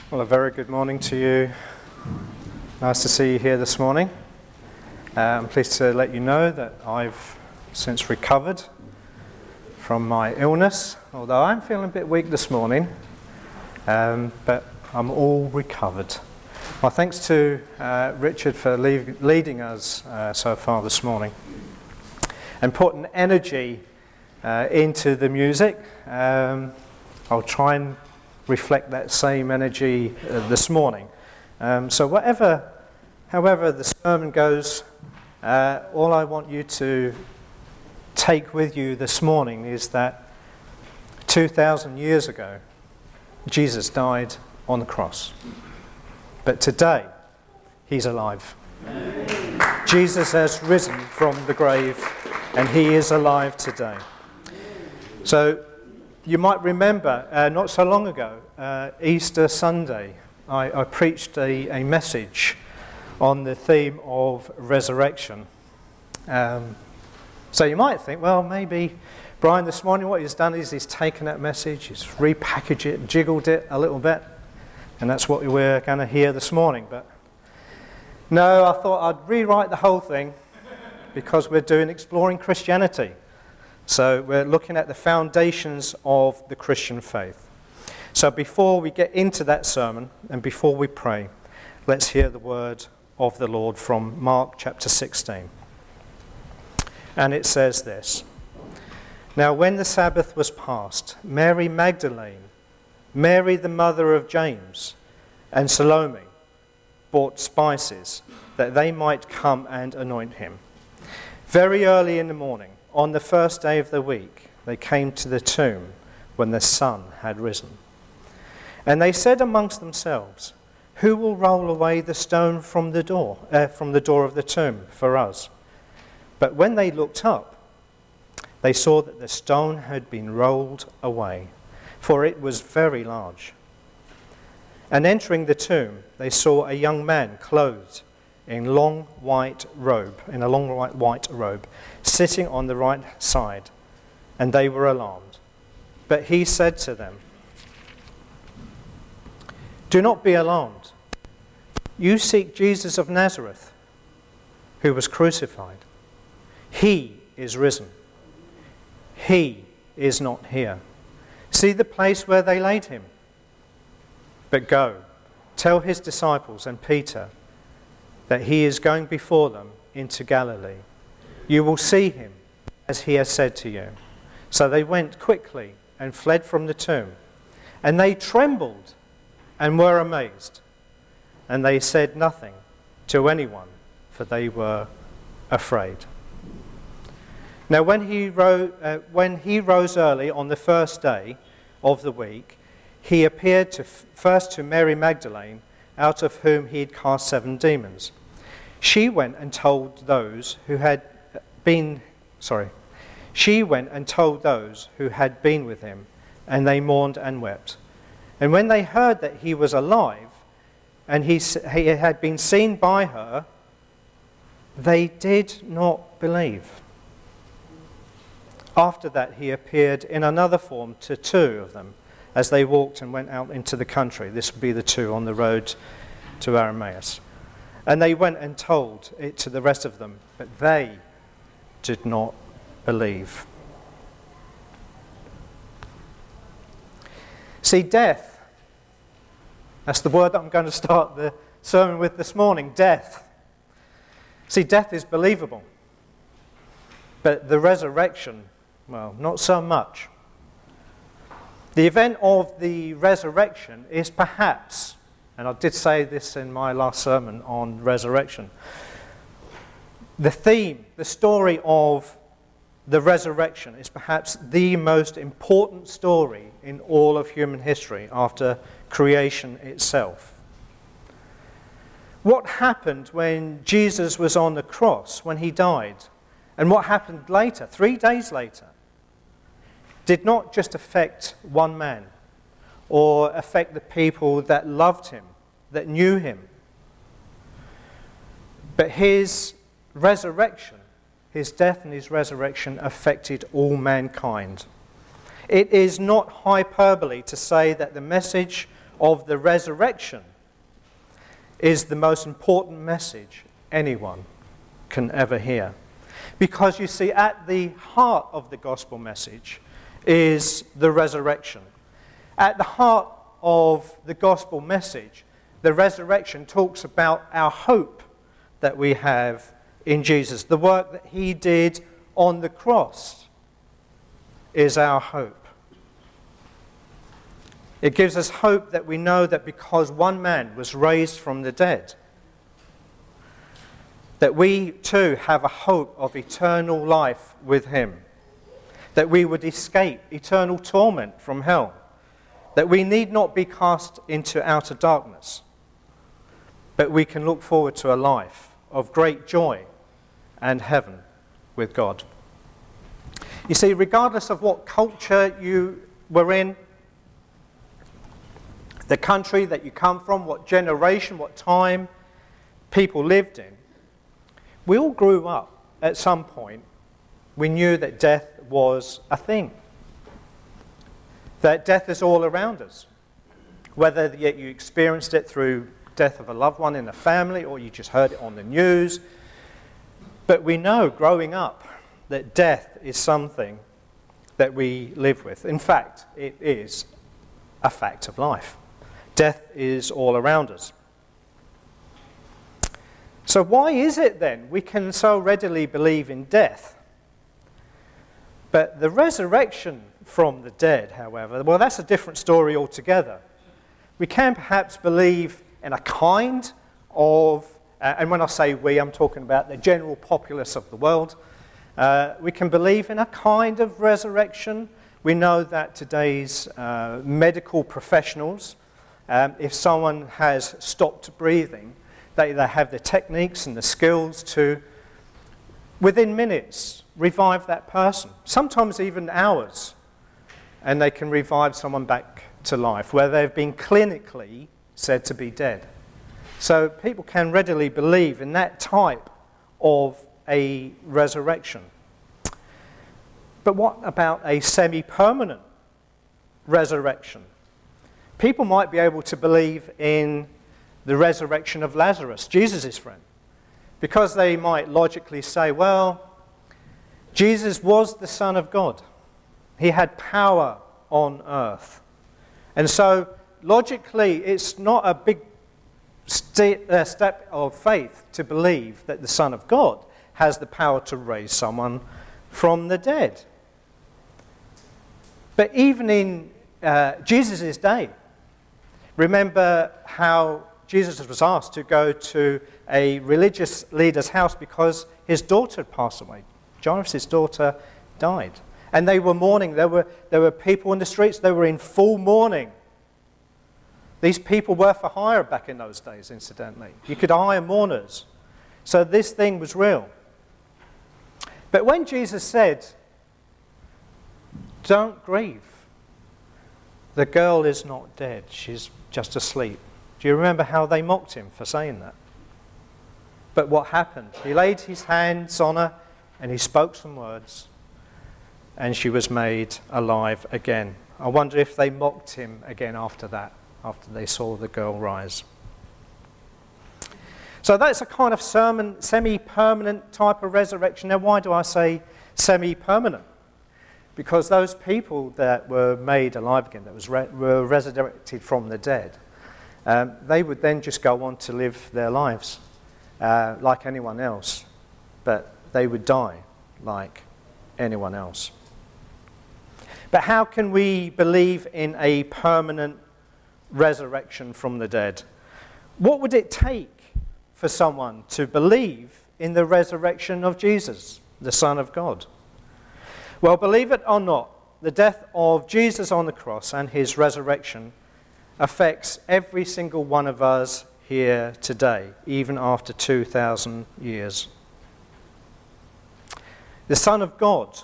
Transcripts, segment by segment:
Well, a very good morning to you. Nice to see you here this morning. I'm pleased to let you know that I've since recovered from my illness, although I'm feeling a bit weak this morning, but I'm all recovered. Well, thanks to Richard for leading us so far this morning and putting energy into the music. I'll try and reflect that same energy this morning. So however the sermon goes, all I want you to take with you this morning is that 2,000 years ago, Jesus died on the cross. But today, he's alive. Jesus has risen from the grave, and he is alive today. So, you might remember, not so long ago, Easter Sunday, I preached a message on the theme of resurrection. So you might think, well, maybe Brian this morning, what he's done is he's taken that message, he's repackaged it, jiggled it a little bit, and that's what we're going to hear this morning. But no, I thought I'd rewrite the whole thing because we're doing Exploring Christianity. So we're looking at the foundations of the Christian faith. So before we get into that sermon and before we pray, let's hear the word of the Lord from Mark chapter 16. And it says this: Now when the Sabbath was past, Mary Magdalene, Mary the mother of James, and Salome bought spices that they might come and anoint him. Very early in the morning, on the first day of the week, they came to the tomb when the sun had risen. And they said amongst themselves, "Who will roll away the stone from the door of the tomb for us?" But when they looked up, they saw that the stone had been rolled away, for it was very large. And entering the tomb, they saw a young man clothed in a long white robe, sitting on the right side, and they were alarmed. But he said to them, "Do not be alarmed. You seek Jesus of Nazareth, who was crucified. He is risen. He is not here. See the place where they laid him. But go, tell his disciples and Peter that he is going before them into Galilee. You will see him, as he has said to you." So they went quickly and fled from the tomb. And they trembled and were amazed. And they said nothing to anyone, for they were afraid. Now when he rose early on the first day of the week, he appeared first to Mary Magdalene, out of whom he had cast 7 demons. She went and told those who had been with him, and they mourned and wept. And when they heard that he was alive, and he had been seen by her, they did not believe. After that he appeared in another form to 2 of them, as they walked and went out into the country. This would be the 2 on the road to Emmaus. And they went and told it to the rest of them, but they did not believe. See, death, that's the word that I'm going to start the sermon with this morning, death. See, death is believable, but the resurrection, well, not so much. The event of the resurrection is perhaps, and I did say this in my last sermon on resurrection, the theme, the story of the resurrection is perhaps the most important story in all of human history after creation itself. What happened when Jesus was on the cross, when he died, and what happened later, 3 days later, did not just affect one man or affect the people that loved him, that knew him. But his resurrection, his death and his resurrection affected all mankind. It is not hyperbole to say that the message of the resurrection is the most important message anyone can ever hear. Because you see, at the heart of the gospel message is the resurrection. At the heart of the gospel message, the resurrection talks about our hope that we have in Jesus. The work that he did on the cross is our hope. It gives us hope that we know that because one man was raised from the dead, that we too have a hope of eternal life with him, that we would escape eternal torment from hell, that we need not be cast into outer darkness, but we can look forward to a life of great joy and heaven with God. You see, regardless of what culture you were in, the country that you come from, what generation, what time people lived in, we all grew up at some point. We knew that death was a thing, that death is all around us, whether yet you experienced it through death of a loved one in the family or you just heard it on the news. But we know growing up that death is something that we live with. In fact, it is a fact of life. Death is all around us. So why is it then we can so readily believe in death? But the resurrection from the dead, however, well, that's a different story altogether. We can perhaps believe in a kind of, and when I say we, I'm talking about the general populace of the world. We can believe in a kind of resurrection. We know that today's medical professionals, if someone has stopped breathing, they have the techniques and the skills to, within minutes, revive that person. Sometimes even hours. And they can revive someone back to life where they've been clinically said to be dead. So people can readily believe in that type of a resurrection. But what about a semi-permanent resurrection? People might be able to believe in the resurrection of Lazarus, Jesus' friend, because they might logically say, well, Jesus was the Son of God. He had power on earth. And so, logically, it's not a big step of faith to believe that the Son of God has the power to raise someone from the dead. But even in Jesus' day, remember how Jesus was asked to go to a religious leader's house because his daughter had passed away. Jairus' daughter died. And they were mourning. There were people in the streets. They were in full mourning. These people were for hire back in those days, incidentally. You could hire mourners. So this thing was real. But when Jesus said, don't grieve, the girl is not dead, she's just asleep. Do you remember how they mocked him for saying that? But what happened? He laid his hands on her and he spoke some words and she was made alive again. I wonder if they mocked him again after that, after they saw the girl rise. So that's a kind of semi-permanent type of resurrection. Now, why do I say semi-permanent? Because those people that were made alive again, that were resurrected from the dead, they would then just go on to live their lives like anyone else, but they would die like anyone else. But how can we believe in a permanent resurrection from the dead? What would it take for someone to believe in the resurrection of Jesus, the Son of God? Well, believe it or not, the death of Jesus on the cross and his resurrection affects every single one of us here today, even after 2,000 years. The Son of God,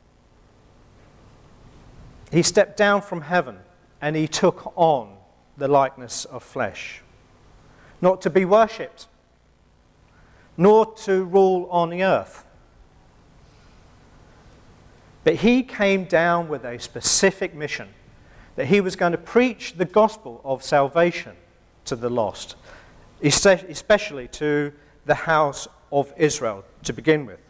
he stepped down from heaven and he took on the likeness of flesh, not to be worshipped, nor to rule on the earth. But he came down with a specific mission, that he was going to preach the gospel of salvation to the lost, especially to the house of Israel to begin with.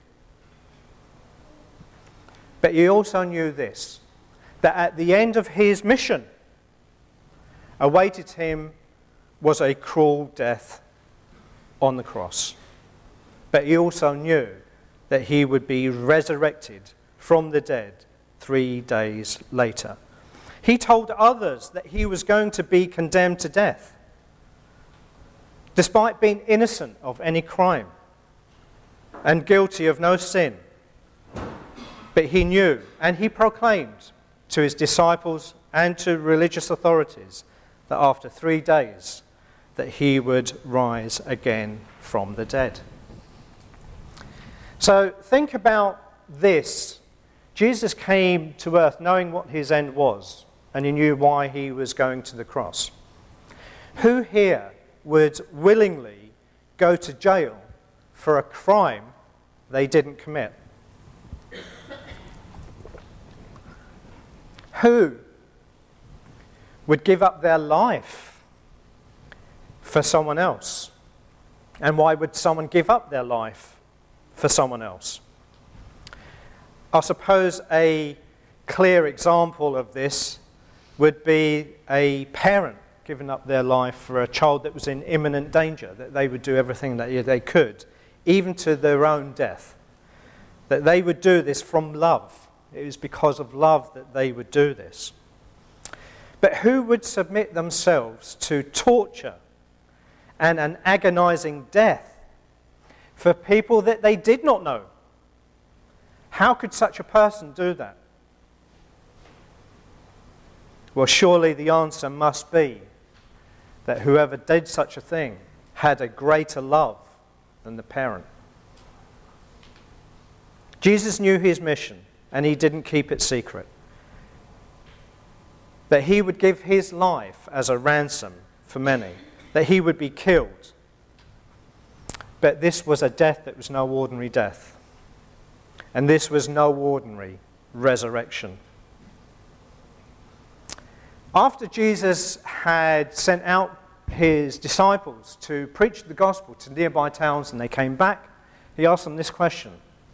But he also knew this, that at the end of his mission, awaited him was a cruel death on the cross. But he also knew that he would be resurrected from the dead 3 days later. He told others that he was going to be condemned to death, despite being innocent of any crime and guilty of no sin. But he knew, and he proclaimed to his disciples and to religious authorities that after 3 days that he would rise again from the dead. So think about this. Jesus came to earth knowing what his end was, and he knew why he was going to the cross. Who here would willingly go to jail for a crime they didn't commit? Who would give up their life for someone else? And why would someone give up their life for someone else? I suppose a clear example of this would be a parent giving up their life for a child that was in imminent danger, that they would do everything that they could, even to their own death. That they would do this from love. It was because of love that they would do this. But who would submit themselves to torture and an agonizing death for people that they did not know? How could such a person do that? Well, surely the answer must be that whoever did such a thing had a greater love than the parent. Jesus knew his mission, and he didn't keep it secret. That he would give his life as a ransom for many, that he would be killed. But this was a death that was no ordinary death. And this was no ordinary resurrection. After Jesus had sent out his disciples to preach the gospel to nearby towns and they came back, he asked them this question: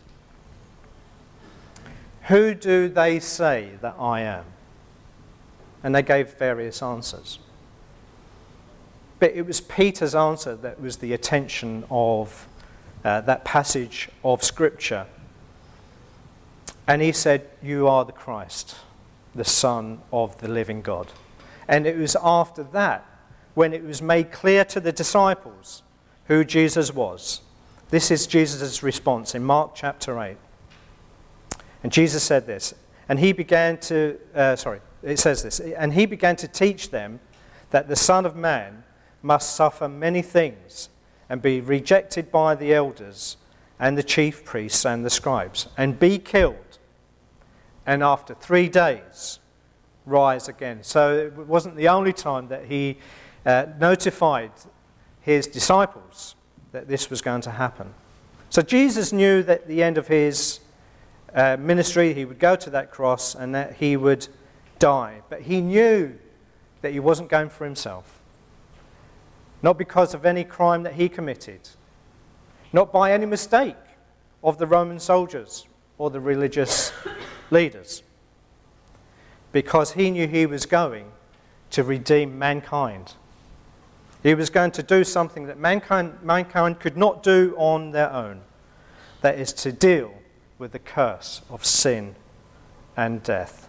who do they say that I am? And they gave various answers. But it was Peter's answer that was the attention of that passage of Scripture. And he said, "You are the Christ, the Son of the living God." And it was after that, when it was made clear to the disciples who Jesus was. This is Jesus' response in Mark chapter 8. And Jesus said this, and he began to, it says this, and he began to teach them that the Son of Man must suffer many things and be rejected by the elders and the chief priests and the scribes, and be killed, and after 3 days rise again. So it wasn't the only time that he notified his disciples that this was going to happen. So Jesus knew that at the end of his ministry, he would go to that cross and that he would die. But he knew that he wasn't going for himself. Not because of any crime that he committed. Not by any mistake of the Roman soldiers or the religious leaders. Because he knew he was going to redeem mankind. He was going to do something that mankind could not do on their own. That is to deal with the curse of sin and death.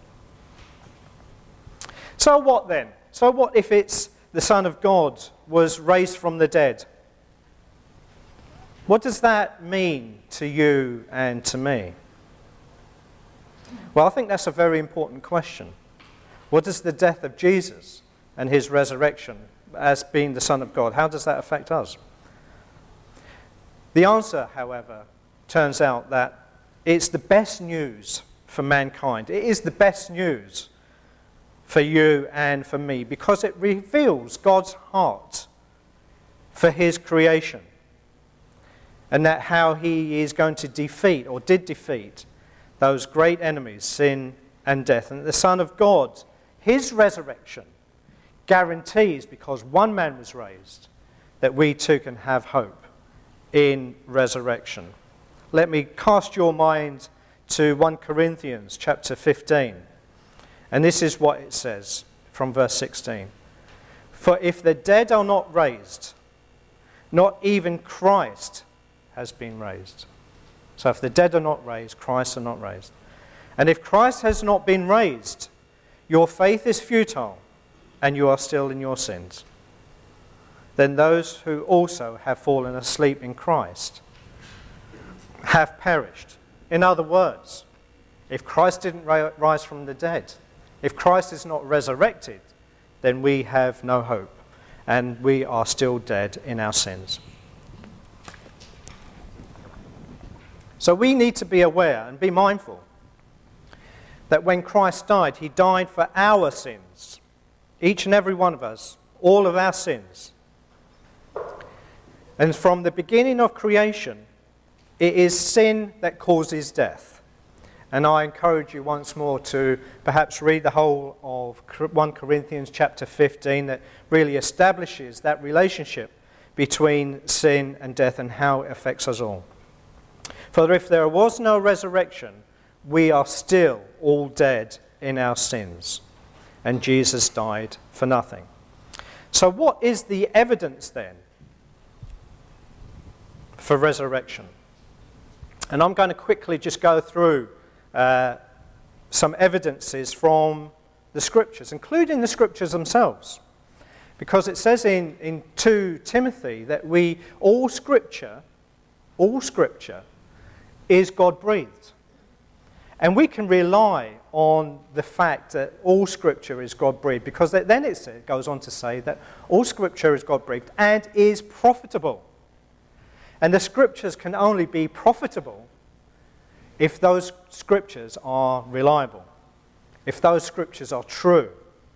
So what then? So what if it's the Son of God was raised from the dead? What does that mean to you and to me? Well, I think that's a very important question. What does the death of Jesus and his resurrection as being the Son of God, how does that affect us? The answer, however, turns out that it's the best news for mankind. It is the best news for you and for me because it reveals God's heart for his creation and that how he is going to defeat or did defeat those great enemies, sin and death. And the Son of God his resurrection guarantees, because one man was raised, that we too can have hope in resurrection. Let me cast your mind to 1 Corinthians chapter 15. And this is what it says from verse 16. For if the dead are not raised, not even Christ has been raised. So if the dead are not raised, Christ are not raised. And if Christ has not been raised, your faith is futile, and you are still in your sins. Then those who also have fallen asleep in Christ have perished. In other words, if Christ didn't rise from the dead, if Christ is not resurrected, then we have no hope, and we are still dead in our sins. So we need to be aware and be mindful that when Christ died, he died for our sins, each and every one of us, all of our sins. And from the beginning of creation, it is sin that causes death. And I encourage you once more to perhaps read the whole of 1 Corinthians chapter 15 that really establishes that relationship between sin and death and how it affects us all. For if there was no resurrection, we are still all dead in our sins. And Jesus died for nothing. So what is the evidence then for resurrection? And I'm going to quickly just go through some evidences from the Scriptures, including the Scriptures themselves. Because it says in 2 Timothy that all Scripture is God-breathed. And we can rely on the fact that all Scripture is God-breathed, because then it goes on to say that all Scripture is God-breathed and is profitable. And the Scriptures can only be profitable if those Scriptures are reliable, if those Scriptures are true.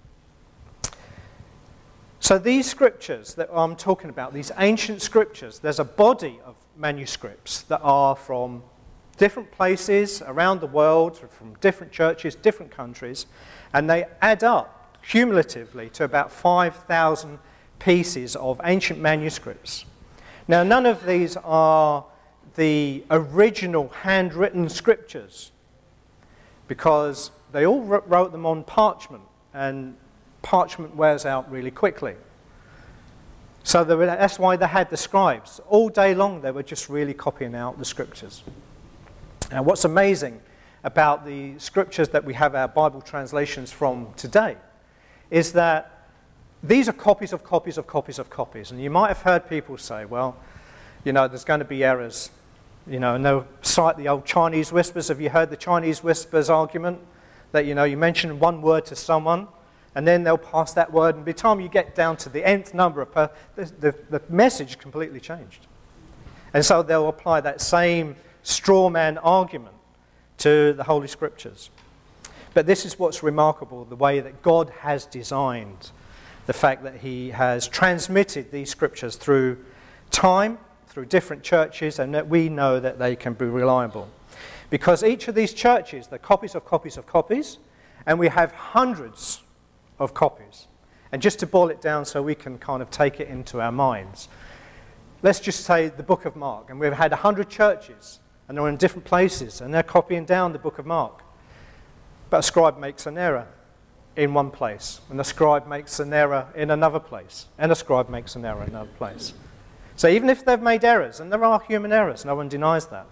So these Scriptures that I'm talking about, these ancient Scriptures, there's a body of manuscripts that are from different places around the world, from different churches, different countries, and they add up cumulatively to about 5,000 pieces of ancient manuscripts. Now, none of these are the original handwritten Scriptures, because they all wrote them on parchment, and parchment wears out really quickly. So that's why they had the scribes. All day long they were just really copying out the Scriptures. Now, what's amazing about the Scriptures that we have our Bible translations from today is that these are copies of copies of copies of copies. And you might have heard people say, well, there's going to be errors. And they'll cite the old Chinese whispers. Have you heard the Chinese whispers argument? That, you mention one word to someone, and then they'll pass that word, and by the time you get down to the nth number, the message completely changed. And so they'll apply that same straw man argument to the Holy Scriptures. But this is what's remarkable, the way that God has designed, the fact that he has transmitted these Scriptures through time, through different churches, and that we know that they can be reliable. Because each of these churches, they're copies of copies of copies, and we have hundreds of copies. And just to boil it down so we can kind of take it into our minds, let's just say the book of Mark, and we've had 100 churches, and they're in different places, and they're copying down the book of Mark. But a scribe makes an error in one place, and a scribe makes an error in another place, and a scribe makes an error in another place. So even if they've made errors, and there are human errors, no one denies that,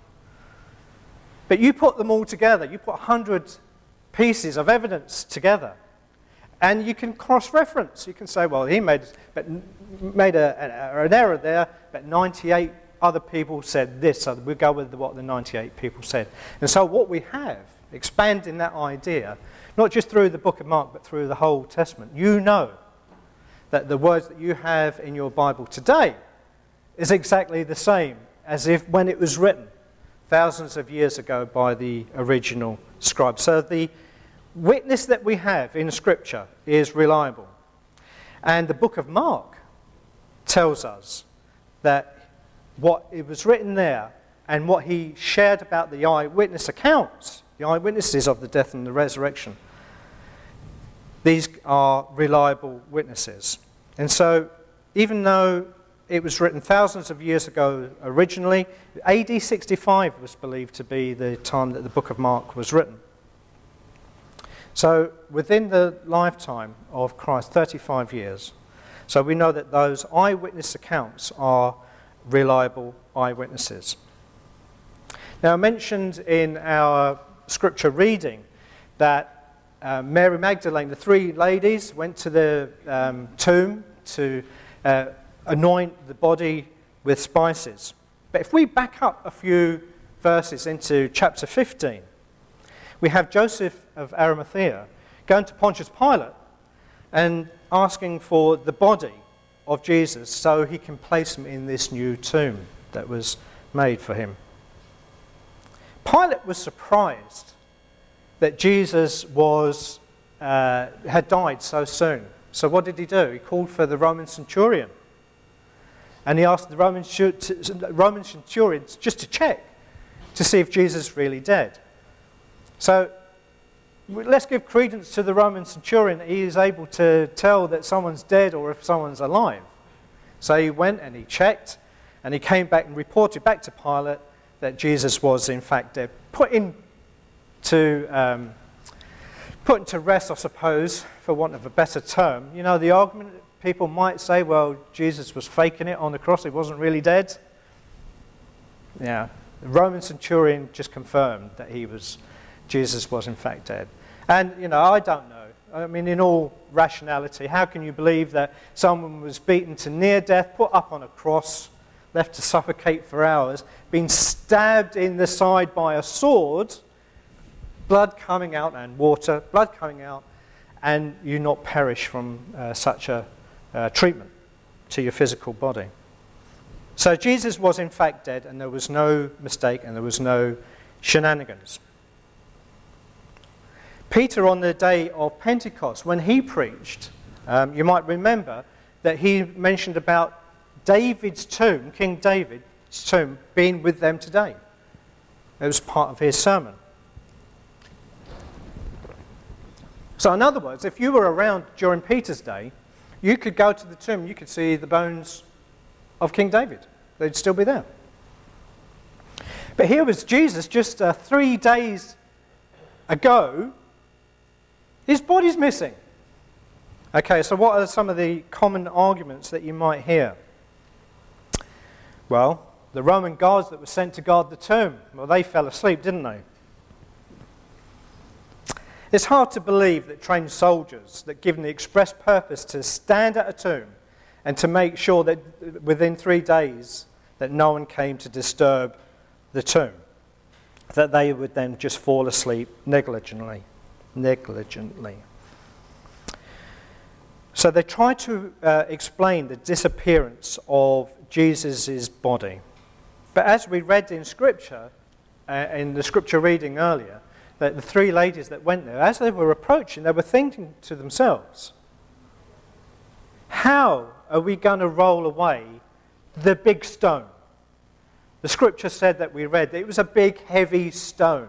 but you put them all together, you put 100 pieces of evidence together, and you can cross-reference. You can say, well, he made an error there, but 98 other people said this, so we'll go with what the 98 people said. And so what we have, expanding that idea, not just through the book of Mark, but through the whole Testament, you know that the words that you have in your Bible today is exactly the same as if when it was written thousands of years ago by the original scribe. So the witness that we have in Scripture is reliable. And the book of Mark tells us that what it was written there and what he shared about the eyewitness accounts, the eyewitnesses of the death and the resurrection, These are reliable witnesses. And so, even though it was written thousands of years ago originally, AD 65 was believed to be the time that the book of Mark was written. So, within the lifetime of Christ, 35 years. So we know that those eyewitness accounts are reliable eyewitnesses. Now, I mentioned in our scripture reading that Mary Magdalene, the three ladies, went to the tomb to anoint the body with spices. But if we back up a few verses into chapter 15, we have Joseph of Arimathea going to Pontius Pilate and asking for the body of Jesus so he can place him in this new tomb that was made for him. Pilate was surprised that Jesus had died so soon. So what did he do? He called for the Roman centurion. And he asked the Roman centurion just to check to see if Jesus is really dead. So let's give credence to the Roman centurion. He is able to tell that someone's dead or if someone's alive. So he went and he checked, and he came back and reported back to Pilate that Jesus was in fact dead. Put into rest, I suppose, for want of a better term. You know, the argument people might say, well, Jesus was faking it on the cross, he wasn't really dead. Yeah, the Roman centurion just confirmed that Jesus was in fact dead. And, you know, I don't know. I mean, in all rationality, how can you believe that someone was beaten to near death, put up on a cross, left to suffocate for hours, being stabbed in the side by a sword, blood coming out and water, blood coming out, and you not perish from such a treatment to your physical body? So Jesus was in fact dead, and there was no mistake, and there was no shenanigans. Peter, on the day of Pentecost, when he preached, you might remember that he mentioned about David's tomb, King David's tomb, being with them today. It was part of his sermon. So in other words, if you were around during Peter's day, you could go to the tomb, you could see the bones of King David. They'd still be there. But here was Jesus just 3 days ago. His body's missing. Okay, so what are some of the common arguments that you might hear? Well, the Roman guards that were sent to guard the tomb, well, they fell asleep, didn't they? It's hard to believe that trained soldiers that given the express purpose to stand at a tomb and to make sure that within 3 days that no one came to disturb the tomb, that they would then just fall asleep negligently. So they tried to explain the disappearance of Jesus' body. But as we read in Scripture, in the Scripture reading earlier, that the three ladies that went there, as they were approaching, they were thinking to themselves, how are we going to roll away the big stone? The Scripture said that we read that it was a big, heavy stone.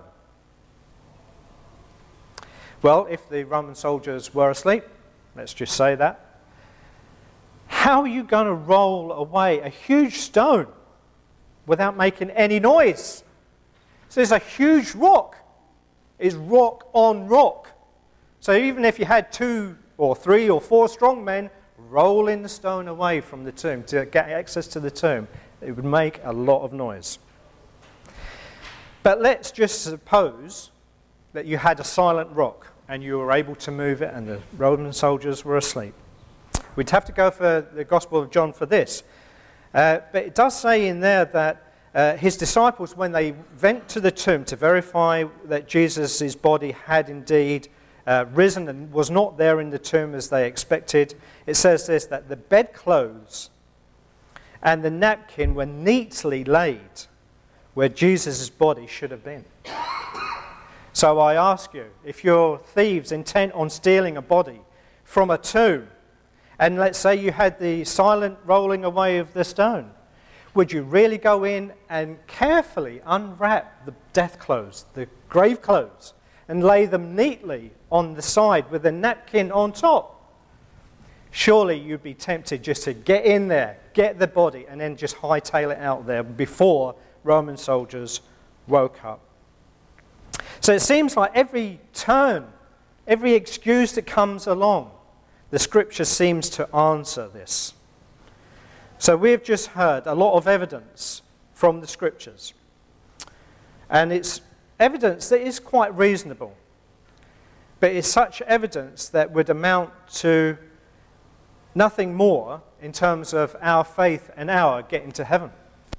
Well, if the Roman soldiers were asleep, let's just say that, how are you going to roll away a huge stone without making any noise? So there's a huge rock. It's rock on rock. So even if you had 2 or 3 or 4 strong men rolling the stone away from the tomb to get access to the tomb, it would make a lot of noise. But let's just suppose that you had a silent rock and you were able to move it and the Roman soldiers were asleep. We'd have to go for the Gospel of John for this. But it does say in there that his disciples, when they went to the tomb to verify that Jesus' body had indeed risen and was not there in the tomb as they expected, it says this, that the bedclothes and the napkin were neatly laid where Jesus' body should have been. So I ask you, if you're thieves intent on stealing a body from a tomb, and let's say you had the silent rolling away of the stone, would you really go in and carefully unwrap the death clothes, the grave clothes, and lay them neatly on the side with a napkin on top. Surely you'd be tempted just to get in there, get the body, and then just hightail it out there before Roman soldiers woke up. So it seems like every turn, every excuse that comes along, the scripture seems to answer this. So we've just heard a lot of evidence from the scriptures. And it's evidence that is quite reasonable. But it's such evidence that would amount to nothing more in terms of our faith and our getting to heaven.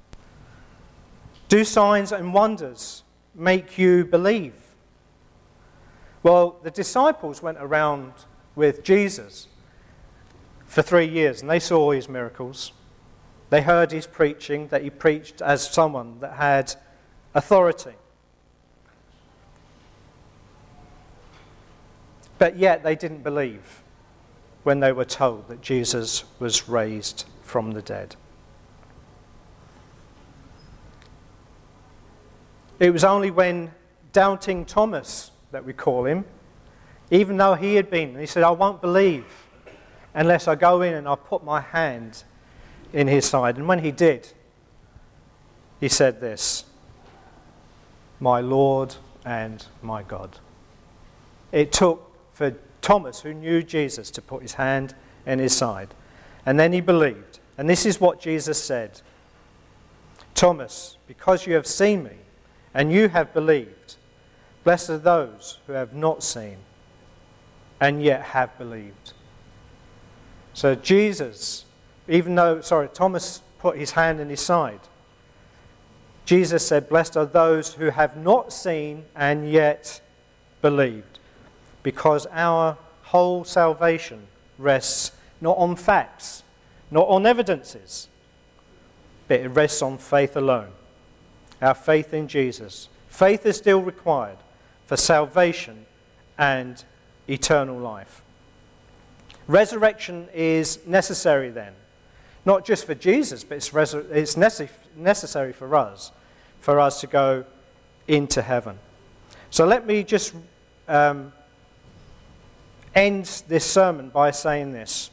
Do signs and wonders make you believe? Well, the disciples went around with Jesus for 3 years and they saw his miracles. They heard his preaching, that he preached as someone that had authority. But yet they didn't believe when they were told that Jesus was raised from the dead. It was only when doubting Thomas, that we call him, even though he had been, he said, I won't believe unless I go in and I put my hand in his side. And when he did, he said this, my Lord and my God. It took for Thomas, who knew Jesus, to put his hand in his side. And then he believed. And this is what Jesus said. Thomas, because you have seen me and you have believed, blessed are those who have not seen and yet have believed. So Jesus, Thomas put his hand in his side. Jesus said, blessed are those who have not seen and yet believed. Because our whole salvation rests not on facts, not on evidences, but it rests on faith alone. Our faith in Jesus. Faith is still required for salvation and eternal life. Resurrection is necessary then, not just for Jesus, but it's necessary for us to go into heaven. So let me just end this sermon by saying this.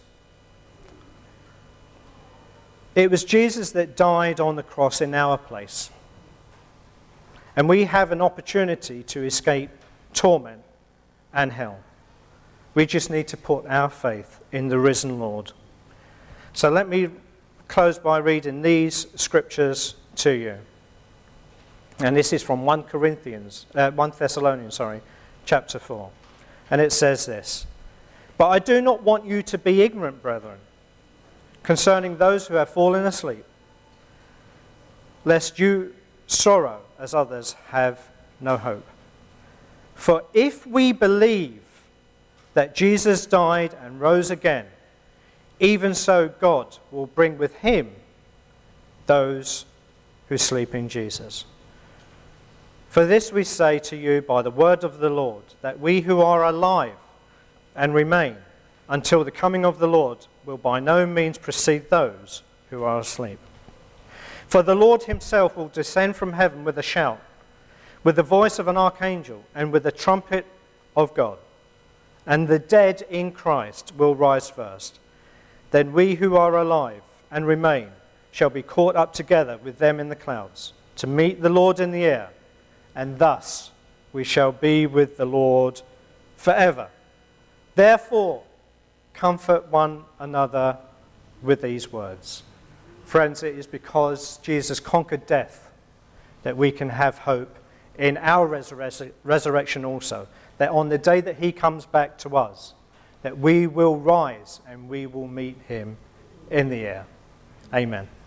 It was Jesus that died on the cross in our place. And we have an opportunity to escape torment and hell. We just need to put our faith in the risen Lord. So let me close by reading these scriptures to you. And this is from 1 Thessalonians, chapter 4. And it says this, but I do not want you to be ignorant, brethren, concerning those who have fallen asleep, lest you sorrow as others have no hope. For if we believe that Jesus died and rose again, even so God will bring with him those who sleep in Jesus. For this we say to you by the word of the Lord, that we who are alive and remain until the coming of the Lord will by no means precede those who are asleep. For the Lord himself will descend from heaven with a shout, with the voice of an archangel, and with the trumpet of God. And the dead in Christ will rise first. Then we who are alive and remain shall be caught up together with them in the clouds, to meet the Lord in the air, and thus we shall be with the Lord forever. Therefore, comfort one another with these words. Friends, it is because Jesus conquered death that we can have hope in our resurrection also. That on the day that he comes back to us, that we will rise and we will meet him in the air. Amen.